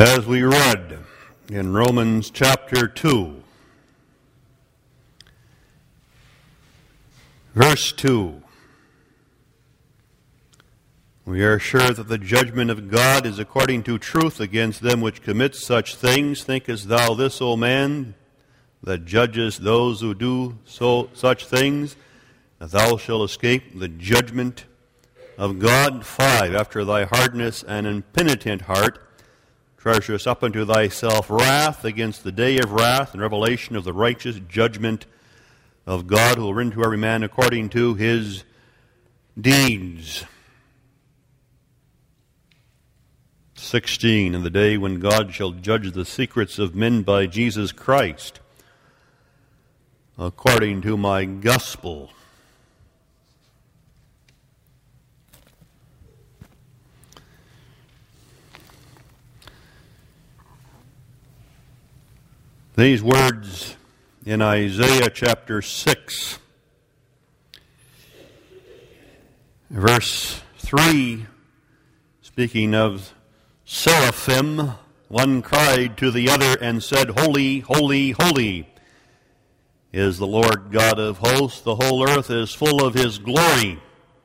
As we read in Romans chapter 2, verse 2, we are sure that the judgment of God is according to truth against them which commit such things. Thinkest thou this, O man, that judgest those who do such things, that thou shalt escape the judgment of God? 5, after thy hardness and impenitent heart, treasurest up unto thyself wrath against the day of wrath and revelation of the righteous judgment of God, who will render to every man according to his deeds. 16, in the day when God shall judge the secrets of men by Jesus Christ, according to my gospel. These words in Isaiah chapter 6, verse 3, speaking of seraphim, one cried to the other and said, Holy, holy, holy is the Lord God of hosts. The whole earth is full of his glory.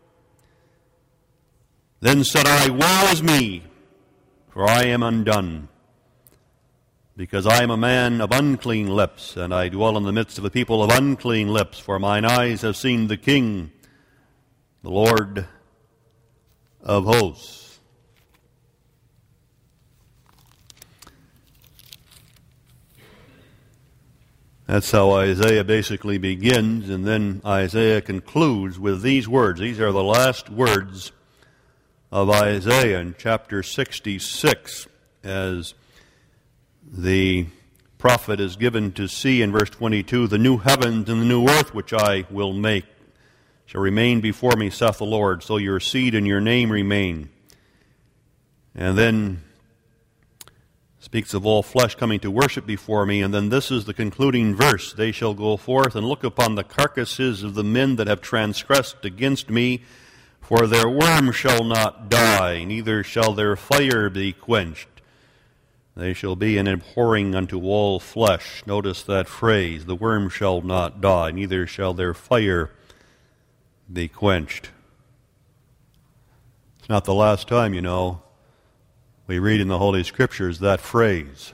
Then said I, Woe is me, for I am undone, because I am a man of unclean lips, and I dwell in the midst of a people of unclean lips, for mine eyes have seen the King, the Lord of hosts. That's how Isaiah basically begins, and then Isaiah concludes with these words. These are the last words of Isaiah in chapter 66, as the prophet is given to see in verse 22, the new heavens and the new earth which I will make shall remain before me, saith the Lord, so your seed and your name remain. And then speaks of all flesh coming to worship before me, and then this is the concluding verse, they shall go forth and look upon the carcasses of the men that have transgressed against me, for their worm shall not die, neither shall their fire be quenched. They shall be an abhorring unto all flesh. Notice that phrase, the worm shall not die, neither shall their fire be quenched. It's not the last time, we read in the Holy Scriptures that phrase.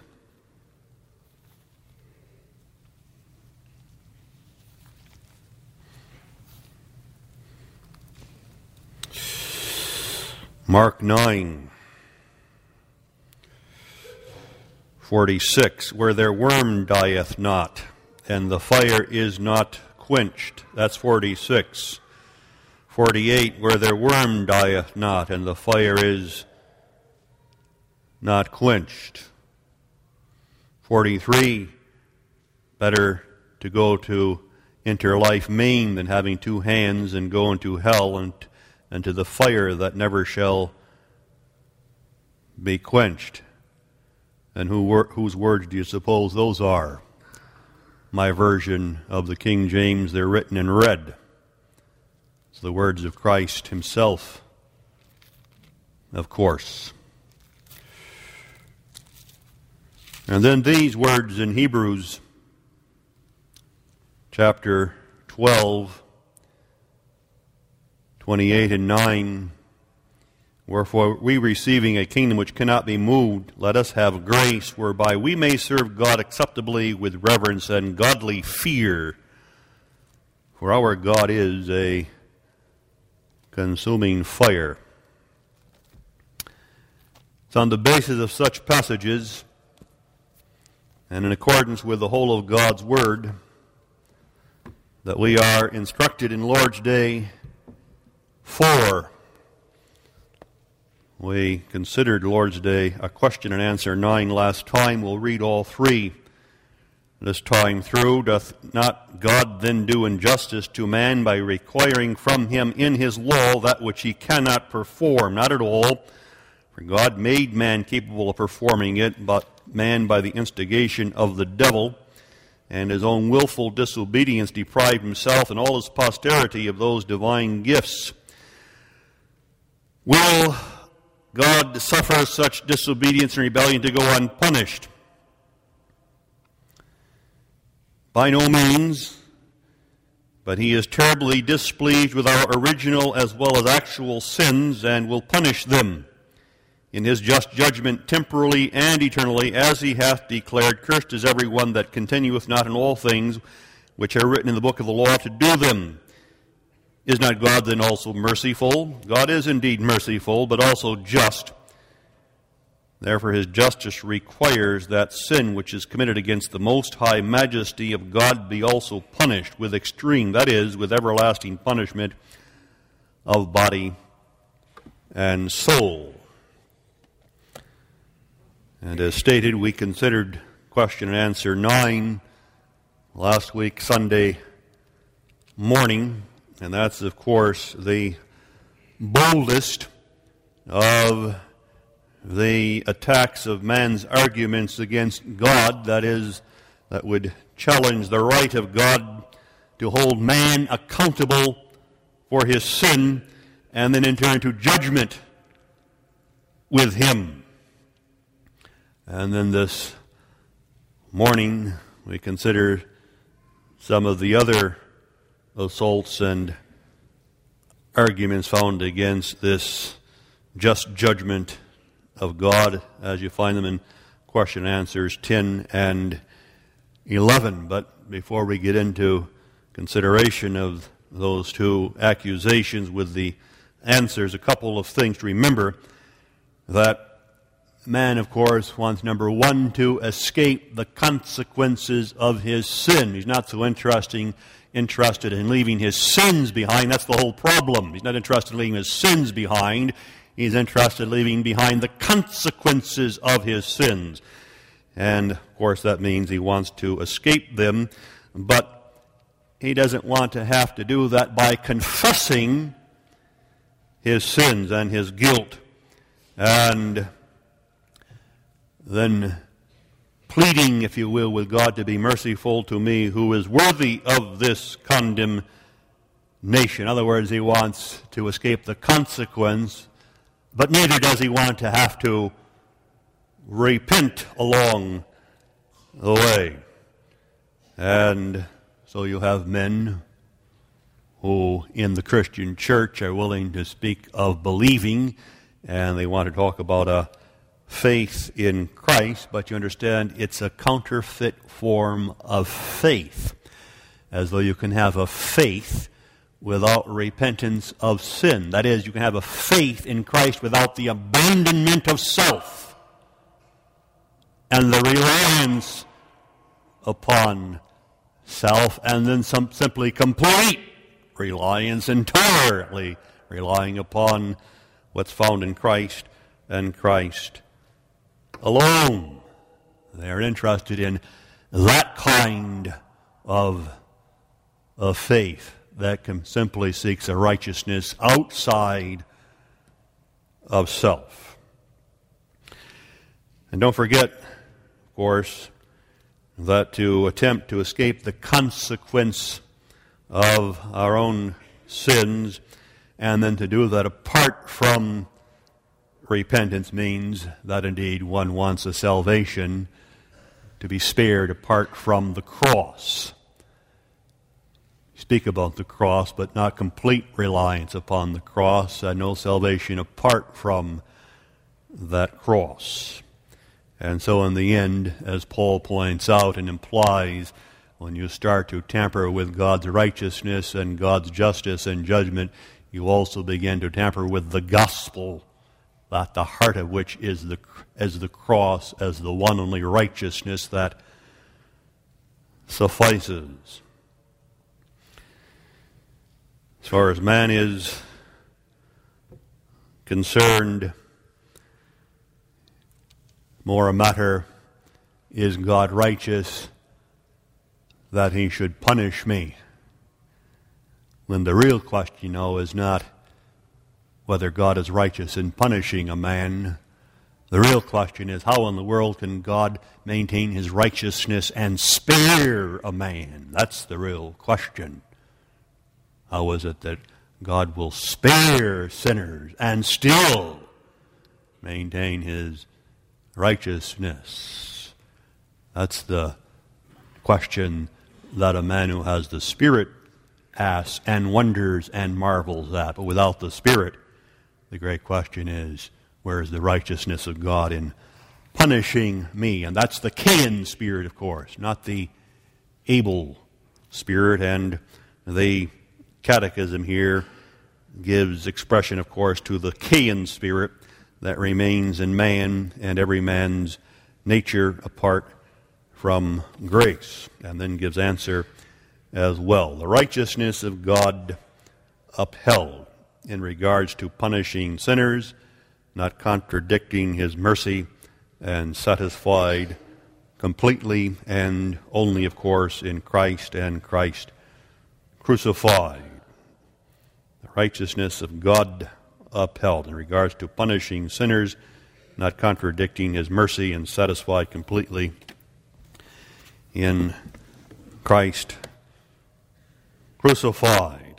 Mark 9:46, where their worm dieth not, and the fire is not quenched. That's 46. 48, where their worm dieth not, and the fire is not quenched. 43, better to go to enter life maimed than having two hands and go into hell and to the fire that never shall be quenched. And whose words do you suppose those are? My version of the King James, they're written in red. It's the words of Christ himself, of course. And then these words in Hebrews chapter 12, 28 and 9, wherefore we, receiving a kingdom which cannot be moved, let us have grace whereby we may serve God acceptably with reverence and godly fear. For our God is a consuming fire. It's on the basis of such passages, and in accordance with the whole of God's Word, that we are instructed in Lord's Day 4. We considered Lord's Day a question and answer 9 last time. We'll read all 3 this time through. Doth not God then do injustice to man by requiring from him in his law that which he cannot perform? Not at all. For God made man capable of performing it, but man by the instigation of the devil and his own willful disobedience deprived himself and all his posterity of those divine gifts. Will God suffers such disobedience and rebellion to go unpunished? By no means, but he is terribly displeased with our original as well as actual sins and will punish them in his just judgment temporally and eternally, as he hath declared, cursed is every one that continueth not in all things which are written in the book of the law to do them. Is not God then also merciful? God is indeed merciful, but also just. Therefore his justice requires that sin which is committed against the most high majesty of God be also punished with extreme, that is, with everlasting punishment of body and soul. And as stated, we considered question and answer 9 last week, Sunday morning, and that's, of course, the boldest of the attacks of man's arguments against God, that is, that would challenge the right of God to hold man accountable for his sin and then enter into judgment with him. And then this morning we consider some of the other assaults and arguments found against this just judgment of God, as you find them in question and answers 10 and 11. But before we get into consideration of those two accusations with the answers, a couple of things to remember. That man, of course, wants, number one, to escape the consequences of his sin. He's not so interested in leaving his sins behind. That's the whole problem. He's not interested in leaving his sins behind. He's interested in leaving behind the consequences of his sins. And, of course, that means he wants to escape them, but he doesn't want to have to do that by confessing his sins and his guilt, and then pleading, if you will, with God to be merciful to me who is worthy of this condemnation. In other words, he wants to escape the consequence, but neither does he want to have to repent along the way. And so you have men who in the Christian church are willing to speak of believing, and they want to talk about a faith in Christ, but you understand it's a counterfeit form of faith, as though you can have a faith without repentance of sin. That is, you can have a faith in Christ without the abandonment of self and the reliance upon self, and then simply complete reliance, entirely relying upon what's found in Christ and Christ alone. They're interested in that kind of faith that simply seeks a righteousness outside of self. And don't forget, of course, that to attempt to escape the consequence of our own sins, and then to do that apart from repentance, means that indeed one wants a salvation to be spared apart from the cross. Speak about the cross, but not complete reliance upon the cross, and no salvation apart from that cross. And so in the end, as Paul points out and implies, when you start to tamper with God's righteousness and God's justice and judgment, you also begin to tamper with the gospel, at the heart of which is the cross as the one only righteousness that suffices. As far as man is concerned, more a matter, is God righteous that he should punish me? When the real question, is not whether God is righteous in punishing a man. The real question is, how in the world can God maintain his righteousness and spare a man? That's the real question. How is it that God will spare sinners and still maintain his righteousness? That's the question that a man who has the Spirit asks and wonders and marvels at. But without the Spirit, the great question is, where is the righteousness of God in punishing me? And that's the Cain spirit, of course, not the Abel spirit. And the Catechism here gives expression, of course, to the Cain spirit that remains in man and every man's nature apart from grace, and then gives answer as well. The righteousness of God upheld in regards to punishing sinners, not contradicting his mercy, and satisfied completely and only, of course, in Christ and Christ crucified. The righteousness of God upheld in regards to punishing sinners, not contradicting his mercy, and satisfied completely in Christ crucified.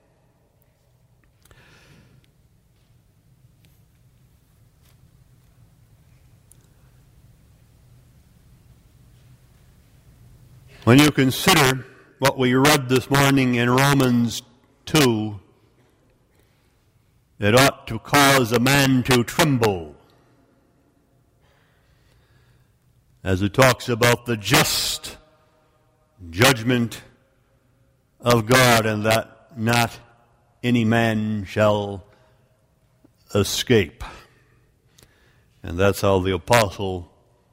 When you consider what we read this morning in Romans 2, it ought to cause a man to tremble, as it talks about the just judgment of God, and that not any man shall escape. And that's how the apostle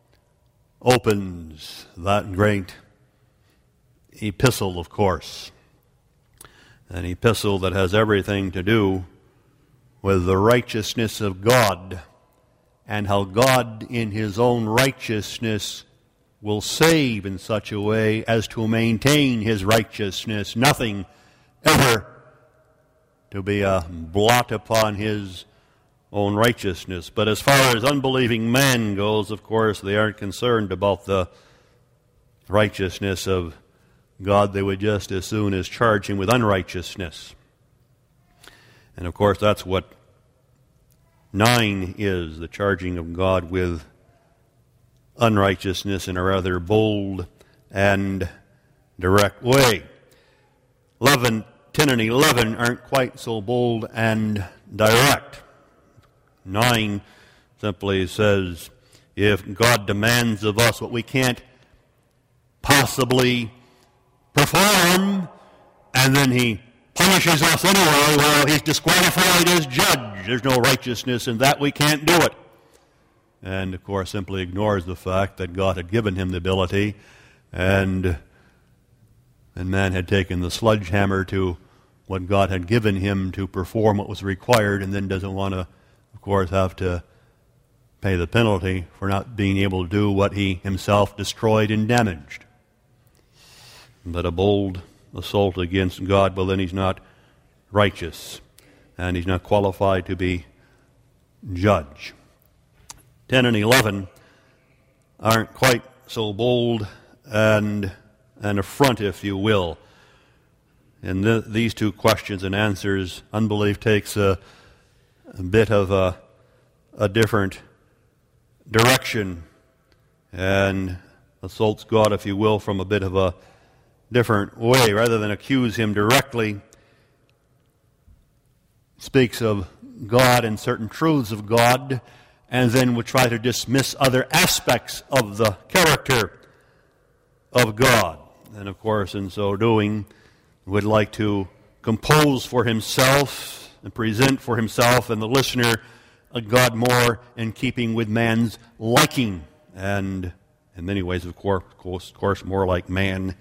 opens that great epistle, of course. An epistle that has everything to do with the righteousness of God, and how God in his own righteousness will save in such a way as to maintain his righteousness, nothing ever to be a blot upon his own righteousness. But as far as unbelieving man goes, of course, they aren't concerned about the righteousness of God. They would just as soon as charge him with unrighteousness. And of course, that's what 9 is, the charging of God with unrighteousness in a rather bold and direct way. 10 and 11 aren't quite so bold and direct. 9 simply says, if God demands of us what we can't possibly perform, and then he punishes us anyway, well, he's disqualified as judge. There's no righteousness in that. We can't do it. And, of course, simply ignores the fact that God had given him the ability, and man had taken the sledgehammer to what God had given him to perform what was required, and then doesn't want to, of course, have to pay the penalty for not being able to do what he himself destroyed and damaged. But a bold assault against God, well, then he's not righteous, and he's not qualified to be judge. 10 and 11 aren't quite so bold and an affront, if you will. In these two questions and answers, unbelief takes a bit of a different direction and assaults God, if you will, from a bit of a different way. Rather than accuse him directly, speaks of God and certain truths of God, and then would try to dismiss other aspects of the character of God. And of course, in so doing, would like to compose for himself and present for himself and the listener a God more in keeping with man's liking, and in many ways, of course, more like man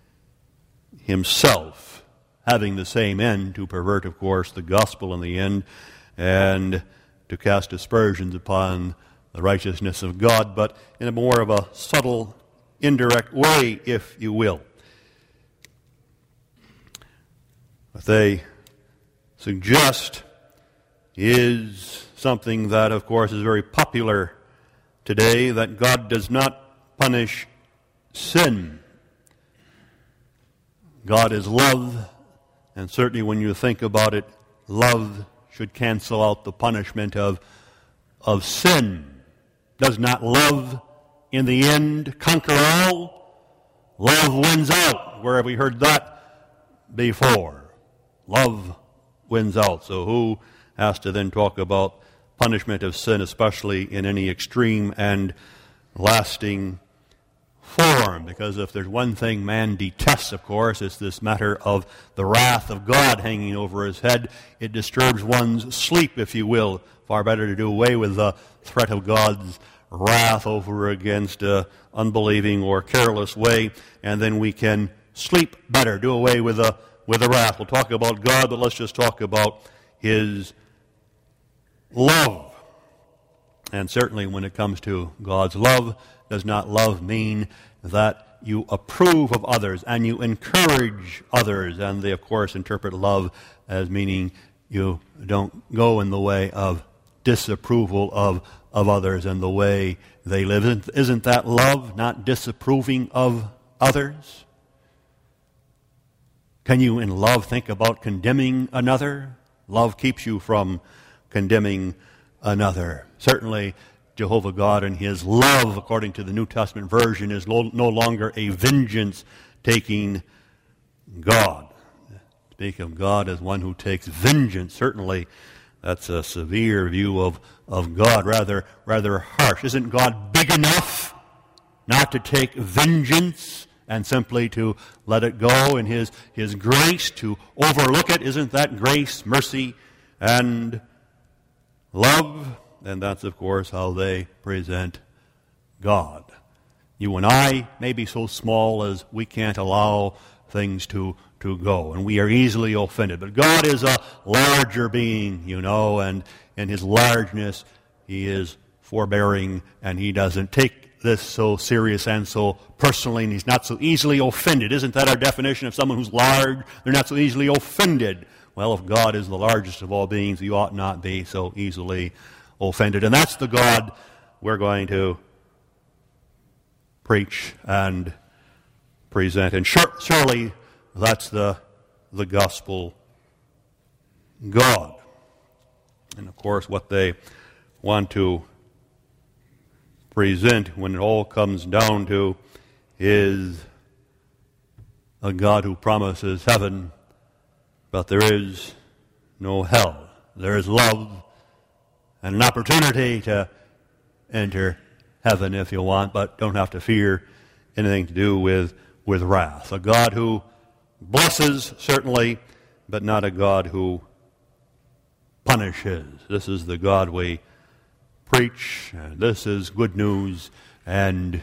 himself, having the same end, to pervert, of course, the gospel in the end, and to cast aspersions upon the righteousness of God, but in a more of a subtle, indirect way, if you will. What they suggest is something that, of course, is very popular today, that God does not punish sin. God is love, and certainly when you think about it, love should cancel out the punishment of of sin. Does not love in the end conquer all? Love wins out. Where have we heard that before? Love wins out. So who has to then talk about punishment of sin, especially in any extreme and lasting form? Because if there's one thing man detests, of course, it's this matter of the wrath of God hanging over his head. It disturbs one's sleep, if you will. Far better to do away with the threat of God's wrath over against unbelieving or careless way, and then we can sleep better, do away with the wrath. We'll talk about God, but let's just talk about His love. And certainly when it comes to God's love, does not love mean that you approve of others and you encourage others? And they, of course, interpret love as meaning you don't go in the way of disapproval of others and the way they live. Isn't that love, not disapproving of others? Can you in love think about condemning another? Love keeps you from condemning another. Certainly, Jehovah God in His love, according to the New Testament version, is no longer a vengeance-taking God. Speak of God as one who takes vengeance. Certainly, that's a severe view of God, rather harsh. Isn't God big enough not to take vengeance and simply to let it go in His grace, to overlook it? Isn't that grace, mercy, and love? And that's, of course, how they present God. You and I may be so small as we can't allow things to go, and we are easily offended. But God is a larger being, and in His largeness, He is forbearing, and He doesn't take this so serious and so personally, and He's not so easily offended. Isn't that our definition of someone who's large? They're not so easily offended. Well, if God is the largest of all beings, He ought not be so easily offended. And that's the God we're going to preach and present. And surely that's the gospel God. And of course, what they want to present when it all comes down to is a God who promises heaven, but there is no hell. There is love and an opportunity to enter heaven if you want, but don't have to fear anything to do with wrath. A God who blesses, certainly, but not a God who punishes. This is the God we preach, and this is good news, and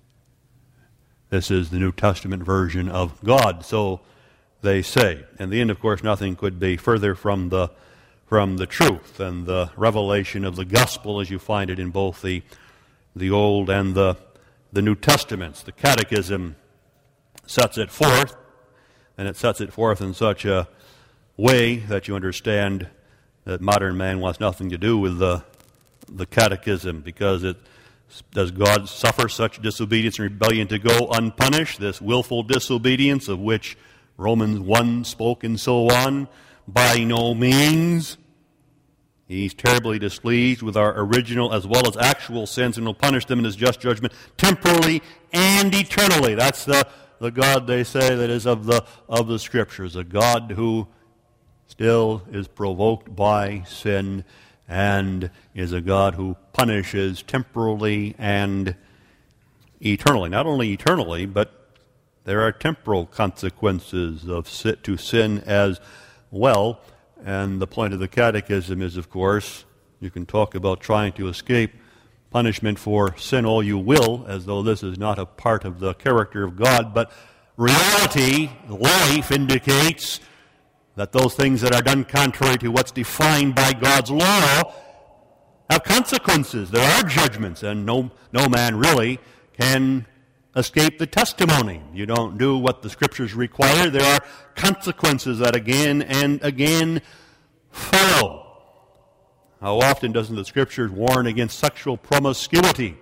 this is the New Testament version of God, so they say. In the end, of course, nothing could be further from the truth and the revelation of the gospel as you find it in both the Old and the New Testaments. The Catechism sets it forth, and it sets it forth in such a way that you understand that modern man wants nothing to do with the Catechism, because does God suffer such disobedience and rebellion to go unpunished? This willful disobedience of which Romans 1 spoke and so on? By no means. He's terribly displeased with our original as well as actual sins, and will punish them in His just judgment temporally and eternally. That's the God, they say, that is of the Scriptures, a God who still is provoked by sin and is a God who punishes temporally and eternally. Not only eternally, but there are temporal consequences to sin as well. And the point of the Catechism is, of course, you can talk about trying to escape punishment for sin all you will, as though this is not a part of the character of God, but reality, life, indicates that those things that are done contrary to what's defined by God's law have consequences. There are judgments, and no man really can escape the testimony. You don't do what the Scriptures require, there are consequences that again and again follow. How often doesn't the Scriptures warn against sexual promiscuity?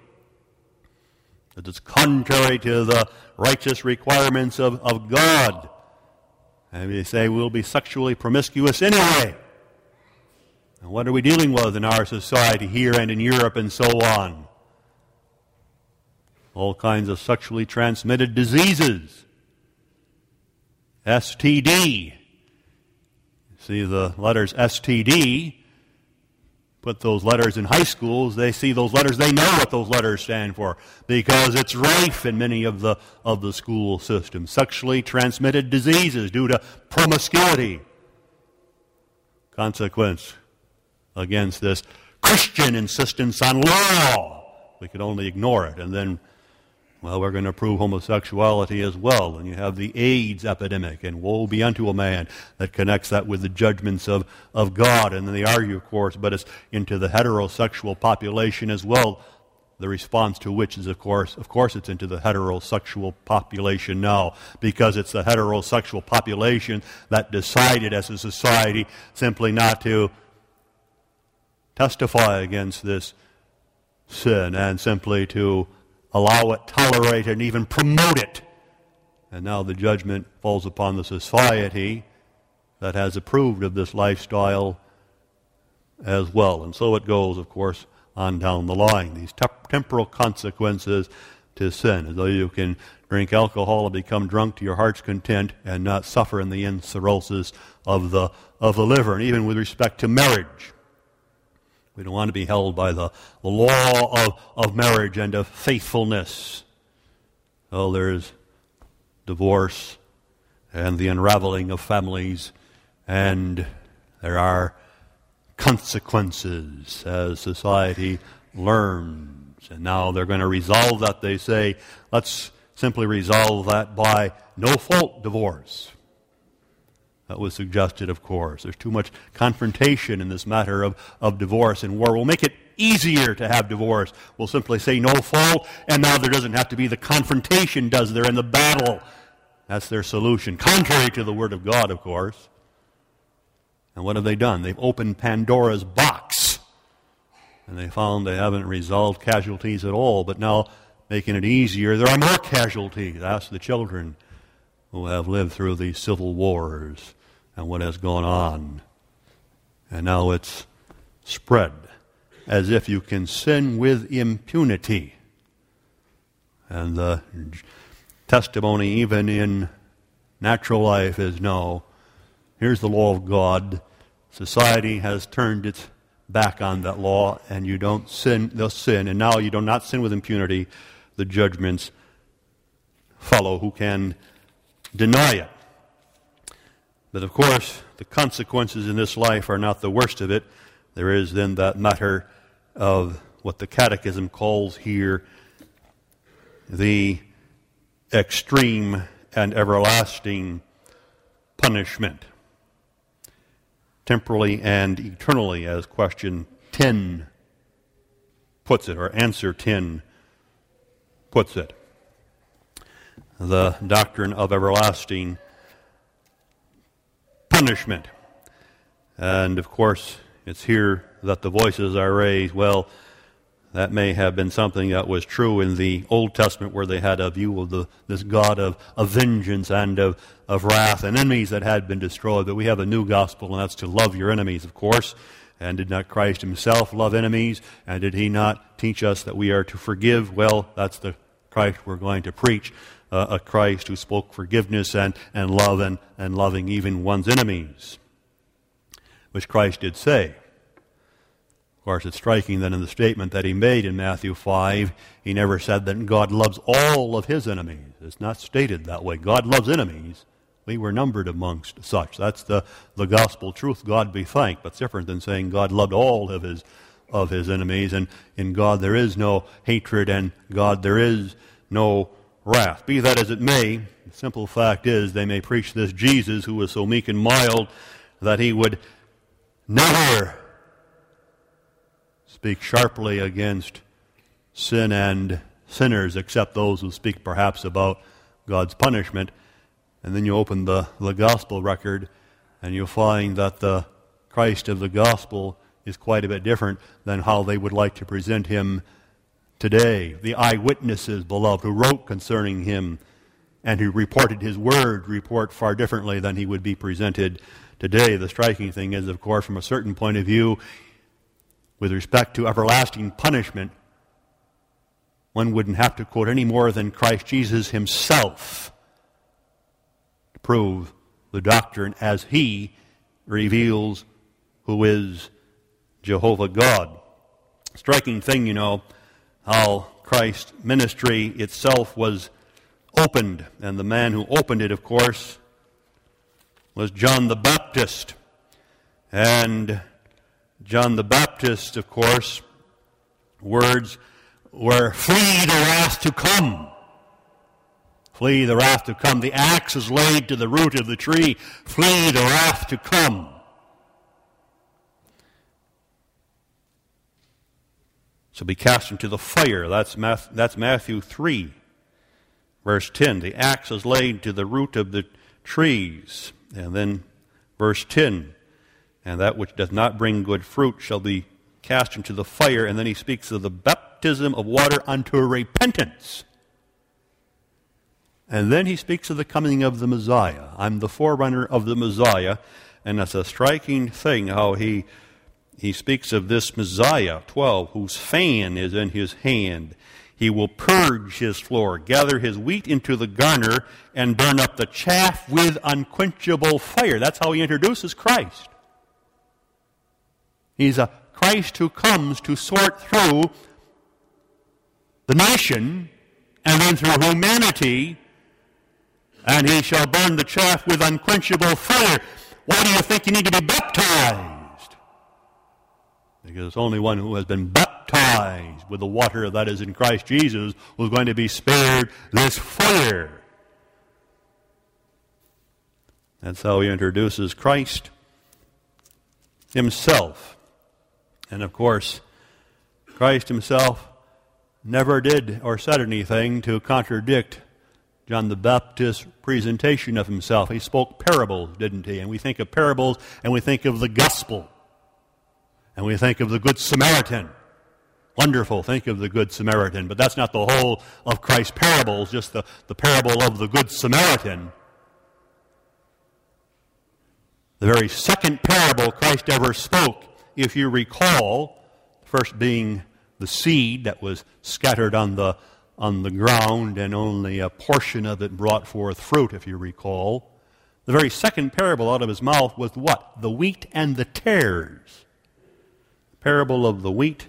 That it's contrary to the righteous requirements of God. And they say we'll be sexually promiscuous anyway. And what are we dealing with in our society here and in Europe and so on? All kinds of sexually transmitted diseases. STD. See the letters STD. Put those letters in high schools, they see those letters, they know what those letters stand for, because it's rife in many of the school systems. Sexually transmitted diseases due to promiscuity. Consequence against this Christian insistence on law. We could only ignore it, and then, well, we're going to prove homosexuality as well. And you have the AIDS epidemic, and woe be unto a man that connects that with the judgments of God. And then they argue, of course, but it's into the heterosexual population as well. The response to which is, of course, it's into the heterosexual population now, because it's the heterosexual population that decided as a society simply not to testify against this sin and simply to allow it, tolerate it, and even promote it. And now the judgment falls upon the society that has approved of this lifestyle as well. And so it goes, of course, on down the line. These temporal consequences to sin, as though you can drink alcohol and become drunk to your heart's content and not suffer in the end cirrhosis of the liver. And even with respect to marriage, we don't want to be held by the law of marriage and of faithfulness. Oh, there's divorce and the unraveling of families, and there are consequences as society learns. And now they're going to resolve that. They say, let's simply resolve that by no-fault divorce. That was suggested, of course. There's too much confrontation in this matter of divorce and war. We'll make it easier to have divorce. We'll simply say no fault, and now there doesn't have to be the confrontation, does there, in the battle. That's their solution. Contrary to the Word of God, of course. And what have they done? They've opened Pandora's box. And they found they haven't resolved casualties at all, but now making it easier, there are more casualties. Ask the children who have lived through these civil wars and what has gone on. And now it's spread as if you can sin with impunity. And the testimony even in natural life is no. Here's the law of God. Society has turned its back on that law, and you don't sin, thus sin, and now you do not sin with impunity. The judgments follow. Who can deny it? But of course, the consequences in this life are not the worst of it. There is then that matter of what the Catechism calls here the extreme and everlasting punishment, temporally and eternally, as question 10 puts it, or answer 10 puts it. The doctrine of everlasting punishment. And of course, it's here that the voices are raised. Well, that may have been something that was true in the Old Testament, where they had a view of this God of vengeance and of wrath and enemies that had been destroyed. But we have a new gospel, and that's to love your enemies, of course. And did not Christ himself love enemies? And did he not teach us that we are to forgive? Well, that's the Christ we're going to preach. A Christ who spoke forgiveness and love and loving even one's enemies, which Christ did say. Of course, it's striking that in the statement that he made in Matthew 5, he never said that God loves all of his enemies. It's not stated that way. God loves enemies. We were numbered amongst such. That's the gospel truth. God be thanked. But it's different than saying God loved all of his enemies. And in God there is no hatred, and God there is no wrath. Be that as it may, the simple fact is they may preach this Jesus who was so meek and mild that he would never speak sharply against sin and sinners, except those who speak perhaps about God's punishment. And then you open the gospel record, and you'll find that the Christ of the gospel is quite a bit different than how they would like to present him today. The eyewitnesses, beloved, who wrote concerning him and who reported his word report far differently than he would be presented today. The striking thing is, of course, from a certain point of view, with respect to everlasting punishment, one wouldn't have to quote any more than Christ Jesus himself to prove the doctrine as he reveals who is Jehovah God. Striking thing, how Christ's ministry itself was opened. And the man who opened it, of course, was John the Baptist. And John the Baptist, of course, words were, "Flee the wrath to come." Flee the wrath to come. The axe is laid to the root of the tree. Flee the wrath to come. So be cast into the fire. That's Matthew 3, verse 10. The axe is laid to the root of the trees. And then verse 10. And that which doth not bring good fruit shall be cast into the fire. And then he speaks of the baptism of water unto repentance. And then he speaks of the coming of the Messiah. I'm the forerunner of the Messiah. And that's a striking thing how he speaks of this Messiah, 12, whose fan is in his hand. He will purge his floor, gather his wheat into the garner, and burn up the chaff with unquenchable fire. That's how he introduces Christ. He's a Christ who comes to sort through the nation and then through humanity, and he shall burn the chaff with unquenchable fire. Why do you think you need to be baptized? Because only one who has been baptized with the water that is in Christ Jesus was going to be spared this fire. That's how he introduces Christ himself. And of course, Christ himself never did or said anything to contradict John the Baptist's presentation of himself. He spoke parables, didn't he? And we think of parables and we think of the gospel. And we think of the Good Samaritan. Wonderful, think of the Good Samaritan. But that's not the whole of Christ's parables, just the parable of the Good Samaritan. The very second parable Christ ever spoke, if you recall, first being the seed that was scattered on the ground and only a portion of it brought forth fruit, if you recall. The very second parable out of his mouth was what? The wheat and the tares. Parable of the wheat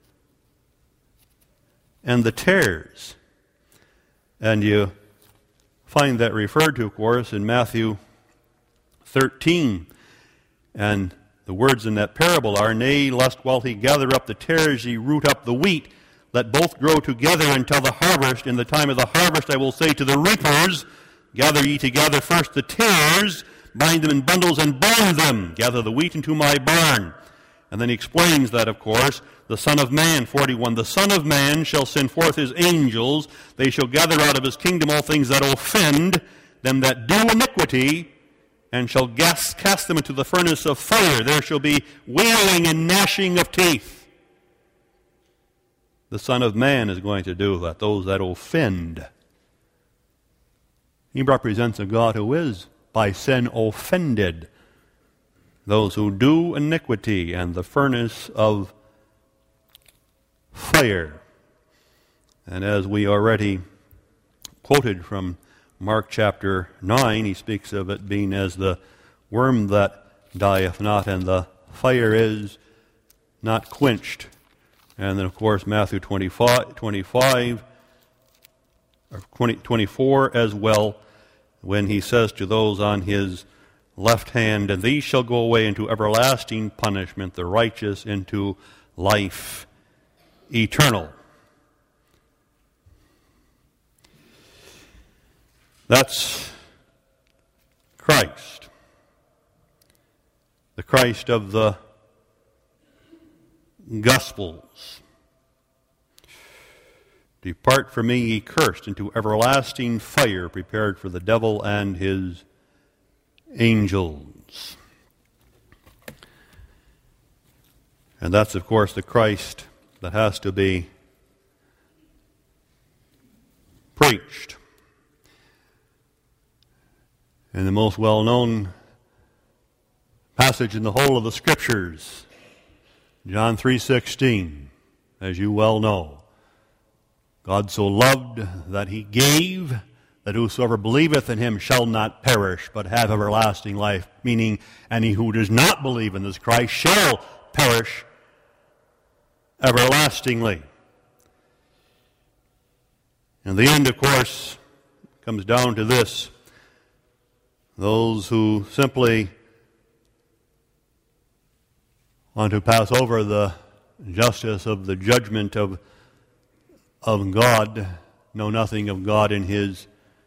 and the tares. And you find that referred to, of course, in Matthew 13. And the words in that parable are, "Nay, lest while he gather up the tares, ye root up the wheat. Let both grow together until the harvest. In the time of the harvest I will say to the reapers, gather ye together first the tares, bind them in bundles and burn them. Gather the wheat into my barn." And then he explains that, of course, the Son of Man, 41, "The Son of Man shall send forth his angels. They shall gather out of his kingdom all things that offend, them that do iniquity, and shall cast them into the furnace of fire. There shall be wailing and gnashing of teeth." The Son of Man is going to do that, those that offend. He represents a God who is, by sin, offended. Those who do iniquity, and the furnace of fire. And as we already quoted from Mark chapter 9, he speaks of it being as the worm that dieth not, and the fire is not quenched. And then, of course, Matthew 25 or 24 as well, when he says to those on his left hand, "And these shall go away into everlasting punishment, the righteous into life eternal." That's Christ. The Christ of the Gospels. "Depart from me, ye cursed, into everlasting fire, prepared for the devil and his angels." And that's, of course, the Christ that has to be preached. And the most well-known passage in the whole of the Scriptures, John 3:16, as you well know. God so loved that he gave, that whosoever believeth in him shall not perish, but have everlasting life, meaning any who does not believe in this Christ shall perish everlastingly. And the end, of course, comes down to this. Those who simply want to pass over the justice of the judgment of God know nothing of God in his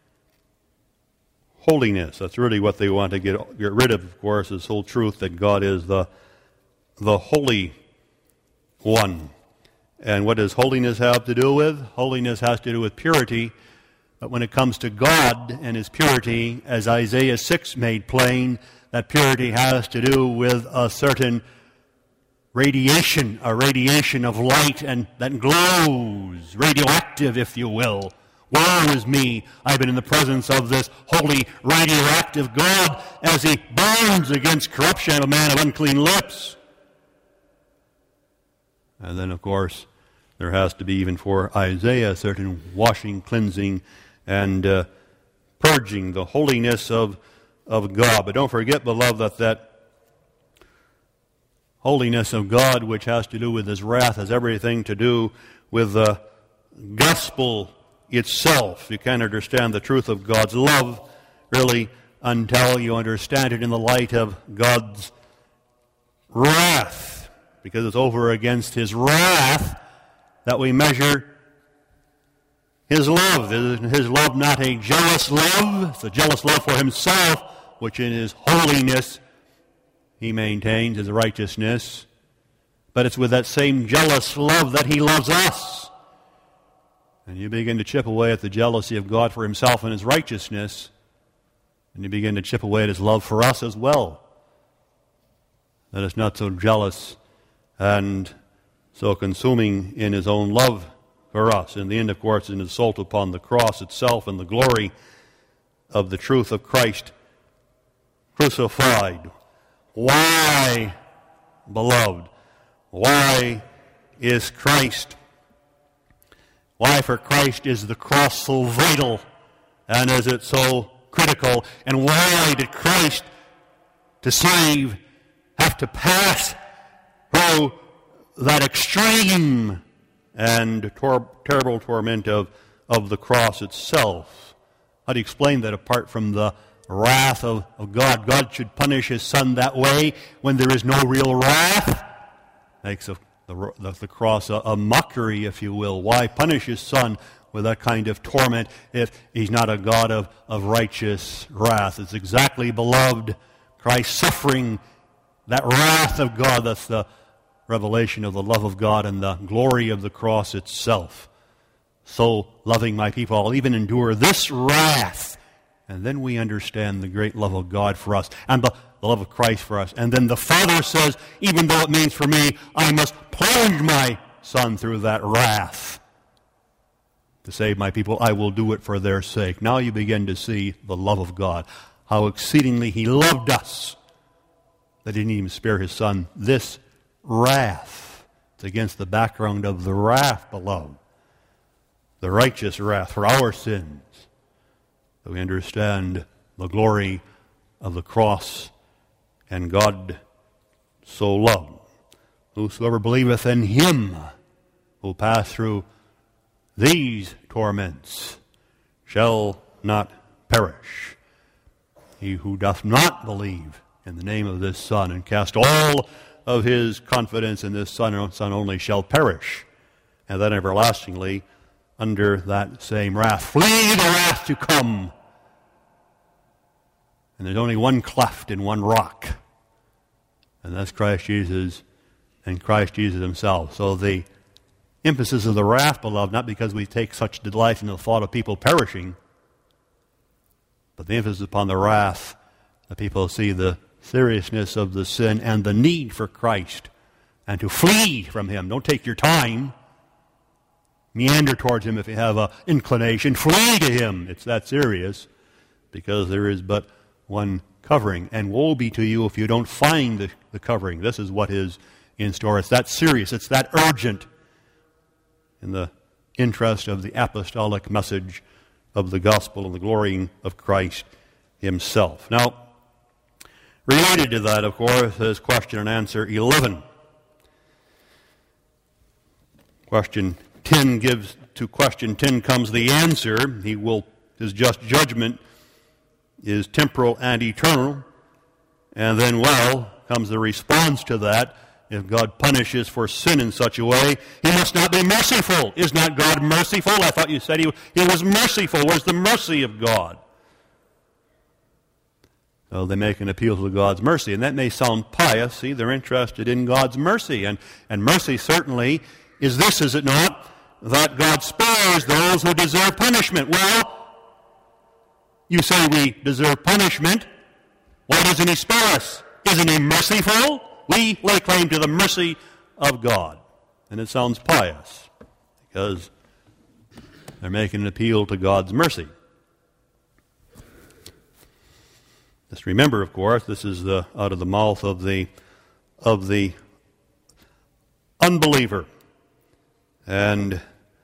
holiness. That's really what they want to get rid of course, this whole truth that God is the Holy One. And what does holiness have to do with? Holiness has to do with purity. But when it comes to God and his purity, as Isaiah 6 made plain, that purity has to do with a certain radiation, a radiation of light and that glows, radioactive, if you will. Woe is me, I've been in the presence of this holy, radioactive God as he burns against corruption of a man of unclean lips. And then, of course, there has to be, even for Isaiah, a certain washing, cleansing, and purging, the holiness of God. But don't forget, beloved, that holiness of God, which has to do with his wrath, has everything to do with the gospel itself. You can't understand the truth of God's love, really, until you understand it in the light of God's wrath. Because it's over against his wrath that we measure his love. Is his love not a jealous love? It's a jealous love for himself, which in his holiness he maintains his righteousness. But it's with that same jealous love that he loves us. And you begin to chip away at the jealousy of God for himself and his righteousness, and you begin to chip away at his love for us as well. That is not so jealous and so consuming in his own love for us. In the end, of course, in his assault upon the cross itself and the glory of the truth of Christ crucified. Why, beloved? Why is Christ? Why for Christ is the cross so vital, and is it so critical? And why did Christ, to save, have to pass through that extreme and terrible torment of the cross itself? How do you explain that apart from the wrath of God? God should punish his Son that way when there is no real wrath? Makes the cross a mockery, if you will. Why punish his Son with that kind of torment if he's not a God of righteous wrath? It's exactly, beloved, Christ suffering that wrath of God. That's the revelation of the love of God and the glory of the cross itself. So loving my people, I'll even endure this wrath. And then we understand the great love of God for us and the love of Christ for us. And then the Father says, even though it means for me, I must plunge my Son through that wrath to save my people. I will do it for their sake. Now you begin to see the love of God, how exceedingly he loved us, that he didn't even spare his Son this wrath. It's against the background of the wrath, beloved, the righteous wrath for our sins, that we understand the glory of the cross and God so loved. Whosoever believeth in him will pass through these torments shall not perish. He who doth not believe in the name of this Son and cast all of his confidence in this Son only shall perish, and then everlastingly under that same wrath. Flee the wrath to come. And there's only one cleft in one rock, and that's Christ Jesus and Christ Jesus himself. So the emphasis of the wrath, beloved, not because we take such delight in the thought of people perishing, but the emphasis upon the wrath, that people see the seriousness of the sin and the need for Christ and to flee from him. Don't take your time. Meander towards him if you have an inclination. Flee to him. It's that serious, because there is but one covering. And woe be to you if you don't find the covering. This is what is in store. It's that serious. It's that urgent in the interest of the apostolic message of the gospel and the glorying of Christ himself. Now, related to that, of course, is question and answer 11. Question 10 gives, to question 10 comes the answer. His just judgment is temporal and eternal. And then, well, comes the response to that. If God punishes for sin in such a way, he must not be merciful. Is not God merciful? I thought you said he was merciful. Where's the mercy of God? So they make an appeal to God's mercy. And that may sound pious. See, they're interested in God's mercy. And mercy certainly is this, is it not? That God spares those who deserve punishment. Well, you say we deserve punishment. Why doesn't he spare us? Isn't he merciful? We lay claim to the mercy of God. And it sounds pious because they're making an appeal to God's mercy. Just remember, of course, this is out of the mouth of the unbeliever. And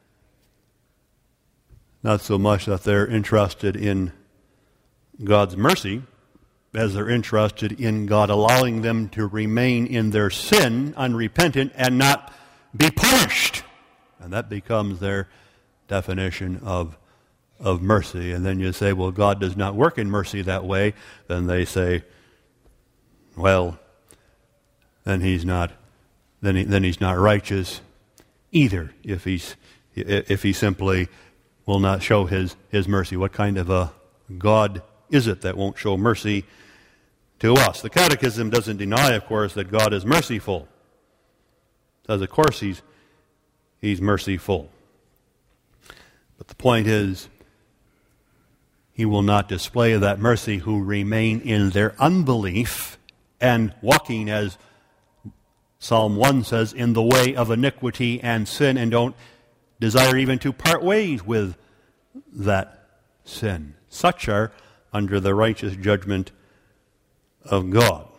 not so much that they're interested in God's mercy as they're interested in God allowing them to remain in their sin, unrepentant, and not be punished. And that becomes their definition of mercy. And then you say, well, God does not work in mercy that way. Then they say, well, then he's not righteous either if he simply will not show his mercy. What kind of a God is it that won't show mercy to us? The Catechism doesn't deny, of course, that God is merciful. It says, of course, he's merciful. But the point is, he will not display that mercy who remain in their unbelief and walking, as Psalm 1 says, in the way of iniquity and sin, and don't desire even to part ways with that sin. Such are under the righteous judgment of God.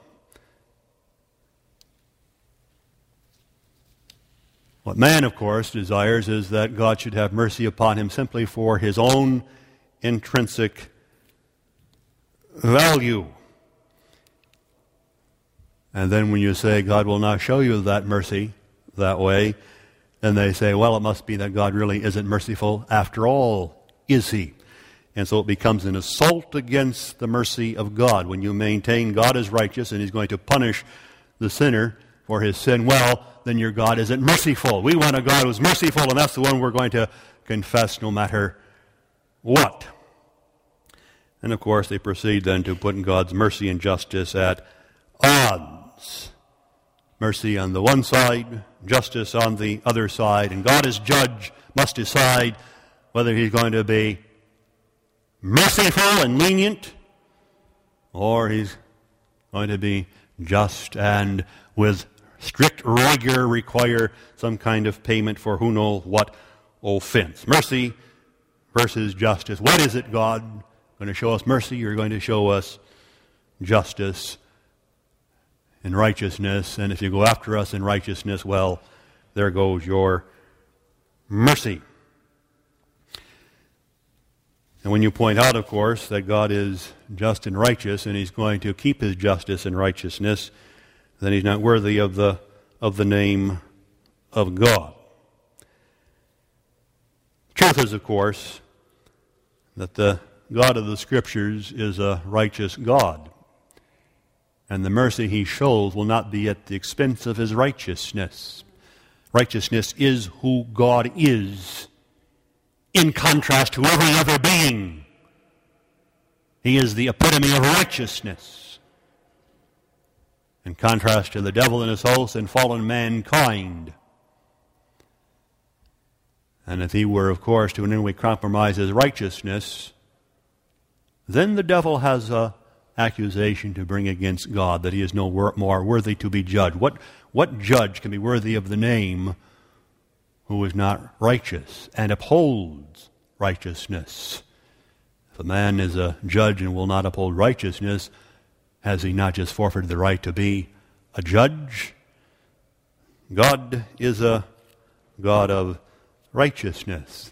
What man, of course, desires is that God should have mercy upon him simply for his own intrinsic value. And then when you say God will not show you that mercy that way, then they say, well, it must be that God really isn't merciful after all, is he? And so it becomes an assault against the mercy of God. When you maintain God is righteous and he's going to punish the sinner for his sin, well, then your God isn't merciful. We want a God who's merciful, and that's the one we're going to confess no matter what. And of course, they proceed then to put God's mercy and justice at odds. Mercy on the one side, justice on the other side, and God as judge must decide whether he's going to be merciful and lenient, or he's going to be just and with strict rigor require some kind of payment for who knows what offense. Mercy versus justice. What is it, God? Going to show us mercy? You're going to show us justice and righteousness. And if you go after us in righteousness, well, there goes your mercy. And when you point out, of course, that God is just and righteous, and he's going to keep his justice and righteousness, then he's not worthy of the name of God. Truth is, of course, that the God of the Scriptures is a righteous God, and the mercy he shows will not be at the expense of his righteousness. Righteousness is who God is, in contrast to every other being. He is the epitome of righteousness, in contrast to the devil and his hosts and fallen mankind. And if he were, of course, to in any way compromise his righteousness, then the devil has an accusation to bring against God that he is no more worthy to be judged. What judge can be worthy of the name who is not righteous and upholds righteousness? If a man is a judge and will not uphold righteousness, has he not just forfeited the right to be a judge? God is a God of righteousness.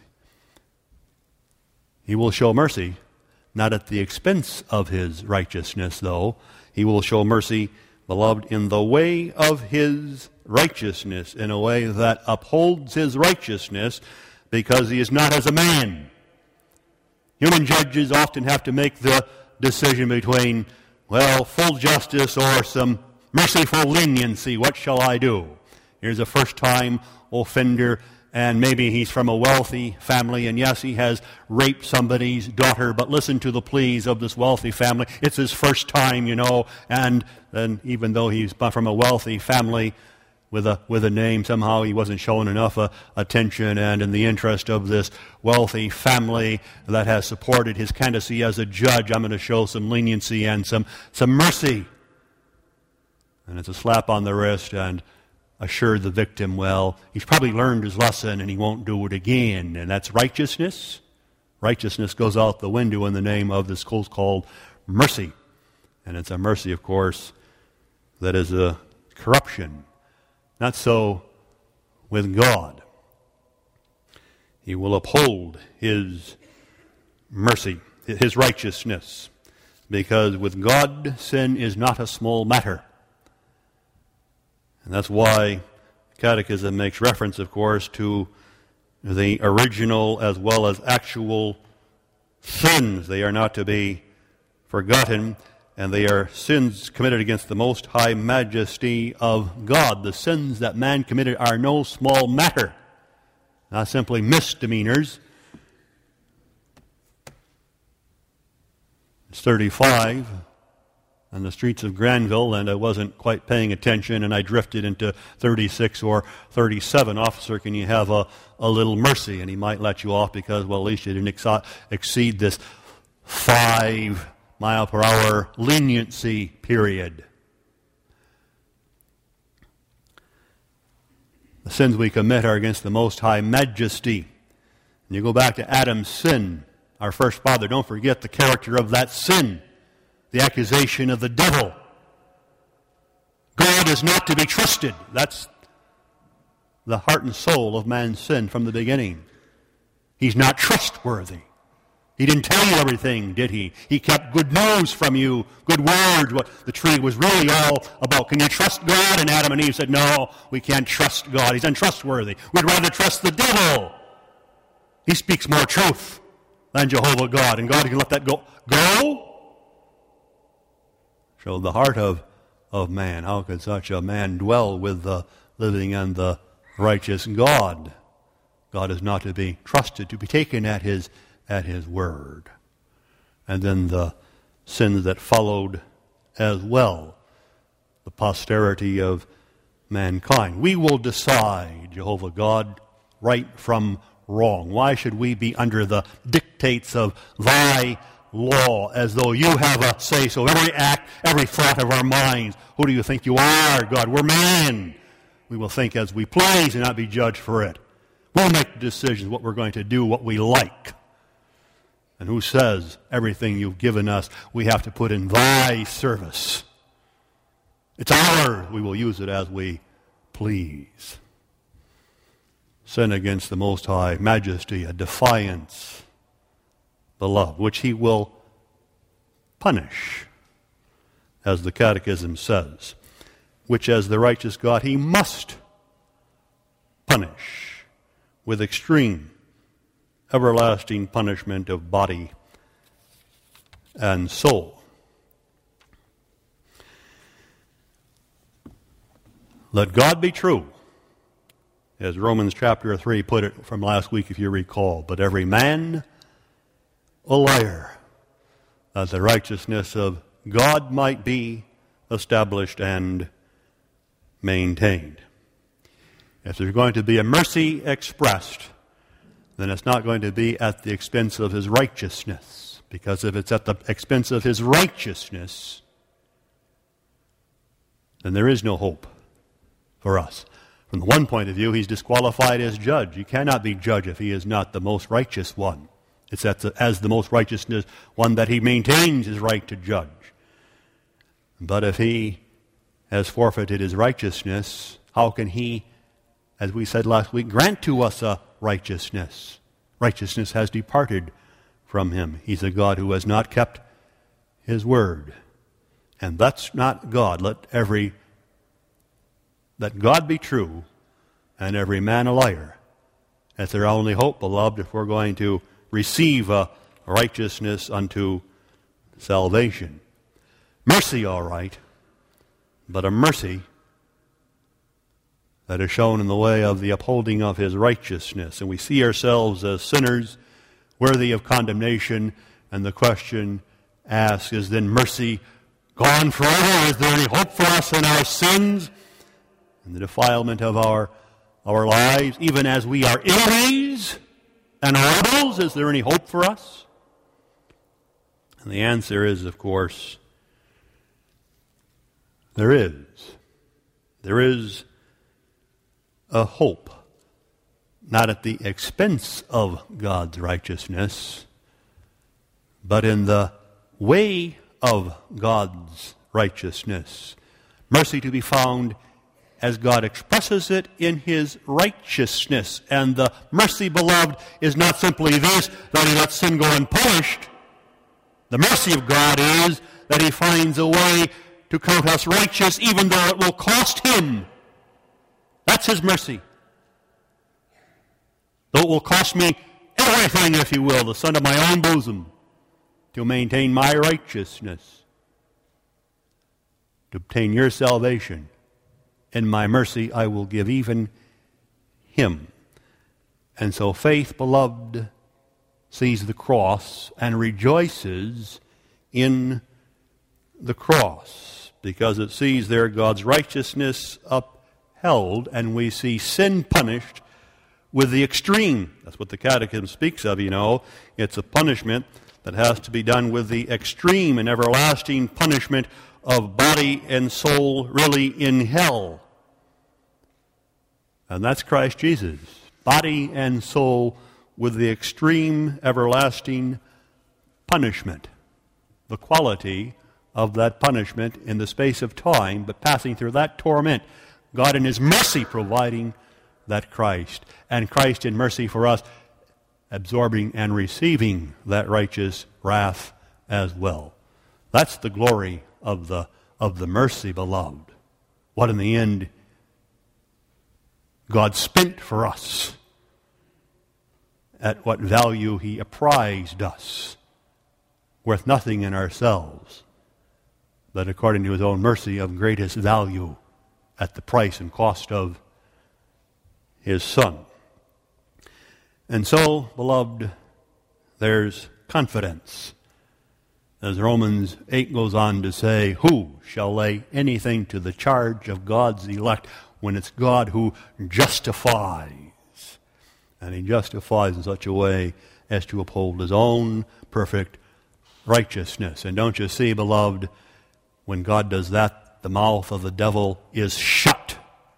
He will show mercy, not at the expense of his righteousness, though. He will show mercy, beloved, in the way of his righteousness, in a way that upholds his righteousness, because he is not as a man. Human judges often have to make the decision between, well, full justice or some merciful leniency. What shall I do? Here's a first-time offender, and maybe he's from a wealthy family, and yes, he has raped somebody's daughter, but listen to the pleas of this wealthy family. It's his first time, and then even though he's from a wealthy family with a name, somehow he wasn't showing enough attention, and in the interest of this wealthy family that has supported his candidacy as a judge, I'm going to show some leniency and some mercy. And it's a slap on the wrist and assure the victim, well, he's probably learned his lesson and he won't do it again. And that's righteousness. Righteousness goes out the window in the name of this called mercy. And it's a mercy, of course, that is a corruption. Not so with God. He will uphold his mercy, his righteousness, because with God, sin is not a small matter. And that's why Catechism makes reference, of course, to the original as well as actual sins. They are not to be forgotten, and they are sins committed against the most high majesty of God. The sins that man committed are no small matter, not simply misdemeanors. It's 35 on the streets of Granville, and I wasn't quite paying attention, and I drifted into 36 or 37. Officer, can you have a little mercy? And he might let you off because, well, at least you didn't exceed this 5-mile-per-hour leniency period. The sins we commit are against the Most High Majesty. And you go back to Adam's sin, our first father, don't forget the character of that sin. The accusation of the devil. God is not to be trusted. That's the heart and soul of man's sin from the beginning. He's not trustworthy. He didn't tell you everything, did he? He kept good news from you, good words, what the tree was really all about. Can you trust God? And Adam and Eve said, no, we can't trust God. He's untrustworthy. We'd rather trust the devil. He speaks more truth than Jehovah God. And God can let that go. Go? Show the heart of man. How could such a man dwell with the living and the righteous God? God is not to be trusted, to be taken at his word. And then the sins that followed as well, the posterity of mankind. We will decide, Jehovah God, right from wrong. Why should we be under the dictates of thy law, as though you have a say-so? Every act, every thought of our minds. Who do you think you are, God? We're man. We will think as we please and not be judged for it. We'll make decisions what we're going to do, what we like. And who says everything you've given us we have to put in thy service? It's ours. We will use it as we please. Sin against the Most High Majesty, a defiance, beloved, which he will punish, as the Catechism says, which as the righteous God he must punish with extreme, everlasting punishment of body and soul. Let God be true, as Romans chapter 3 put it from last week, if you recall, but every man a liar, that the righteousness of God might be established and maintained. If there's going to be a mercy expressed, then it's not going to be at the expense of his righteousness. Because if it's at the expense of his righteousness, then there is no hope for us. From the one point of view, he's disqualified as judge. He cannot be judge if he is not the most righteous one. It's as the most righteousness, one that he maintains his right to judge. But if he has forfeited his righteousness, how can he, as we said last week, grant to us a righteousness? Righteousness has departed from him. He's a God who has not kept his word. And that's not God. Let God be true and every man a liar. That's our only hope, beloved, if we're going to receive a righteousness unto salvation. Mercy, all right, but a mercy that is shown in the way of the upholding of his righteousness. And we see ourselves as sinners, worthy of condemnation, and the question asked, is then mercy gone forever? Is there any hope for us in our sins and the defilement of our lives, even as we are enemies and rebels? Is there any hope for us? And the answer is, of course, there is. There is a hope, not at the expense of God's righteousness, but in the way of God's righteousness. Mercy to be found as God expresses it in his righteousness. And the mercy, beloved, is not simply this, that he lets sin go unpunished. The mercy of God is that he finds a way to count us righteous even though it will cost him. That's his mercy. Though it will cost me everything, if you will, the son of my own bosom, to maintain my righteousness, to obtain your salvation. In my mercy I will give even him. And so faith, beloved, sees the cross and rejoices in the cross, because it sees there God's righteousness upheld, and we see sin punished with the extreme. That's what the Catechism speaks of, you know. It's a punishment that has to be done with the extreme and everlasting punishment of body and soul really in hell. And that's Christ Jesus. Body and soul with the extreme everlasting punishment. The quality of that punishment in the space of time, but passing through that torment, God in his mercy providing that Christ, and Christ in mercy for us absorbing and receiving that righteous wrath as well. That's the glory of the mercy, beloved. What in the end God spent for us, at what value he apprised us, worth nothing in ourselves, but according to his own mercy of greatest value at the price and cost of his Son. And so, beloved, there's confidence. As Romans 8 goes on to say, who shall lay anything to the charge of God's elect when it's God who justifies? And he justifies in such a way as to uphold his own perfect righteousness. And don't you see, beloved, when God does that, the mouth of the devil is shut.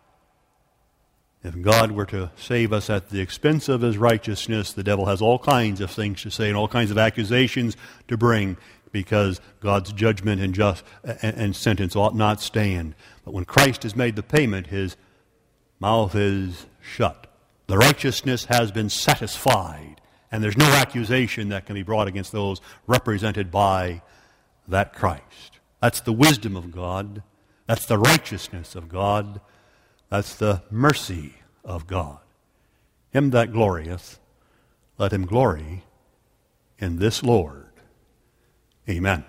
If God were to save us at the expense of his righteousness, the devil has all kinds of things to say and all kinds of accusations to bring, because God's judgment and sentence ought not stand. But when Christ has made the payment, his mouth is shut. The righteousness has been satisfied, and there's no accusation that can be brought against those represented by that Christ. That's the wisdom of God. That's the righteousness of God. That's the mercy of God. Him that glorieth, let him glory in this Lord. Amen.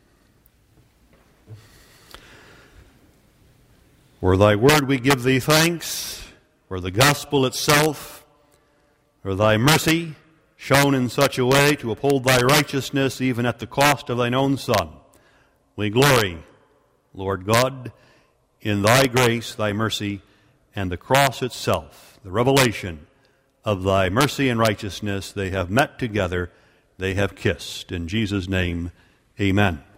For thy word we give thee thanks, for the gospel itself, for thy mercy shown in such a way to uphold thy righteousness even at the cost of thine own Son. We glory, Lord God, in thy grace, thy mercy, and the cross itself, the revelation of thy mercy and righteousness. They have met together, they have kissed. In Jesus' name, amen.